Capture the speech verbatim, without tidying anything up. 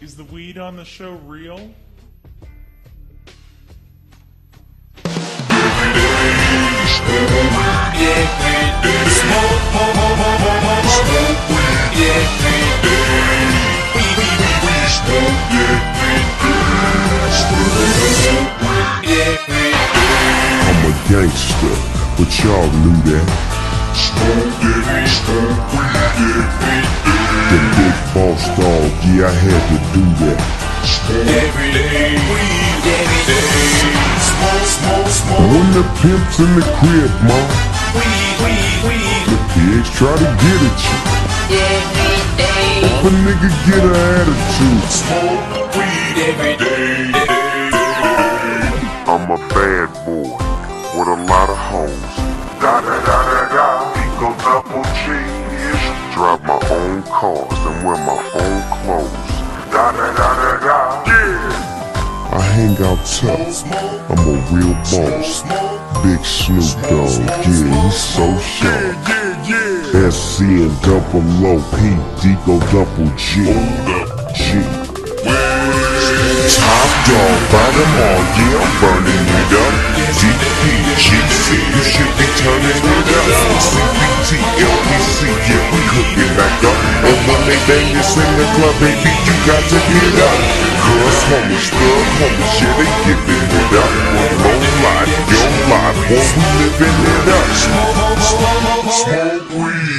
Is the weed on the show real? I'm a gangster, but y'all knew that. The big boss dog, yeah, I had to do that. Every day, weed, every day. Smoke, smoke, smoke. When the pimp's in the crib, mom, Weed, weed, weed. the pigs try to get at you. Every day. If a nigga get an attitude, Smoke weed every day. I'm a bad boy with a lot of hoes. Da da da da da. Eco double G's. Drive my own cars and wear my own clothes. Da da da da da. Yeah. I hang out tough. I'm a real boss. Big Snoop Dogg. Yeah, he's so sharp. S C and double O P D go double G. G. Top dog, buy them all, yeah, I'm burning it up. D P, G C, you should be turning it up. C P T, L P C, yeah, we cooking back up. And when they bang this in the club, baby, you got to get up. Girls, homies, thug homies, yeah, they giving it up. Low life, young life, boy, we living it up. Smoke, smoke, smoke weed.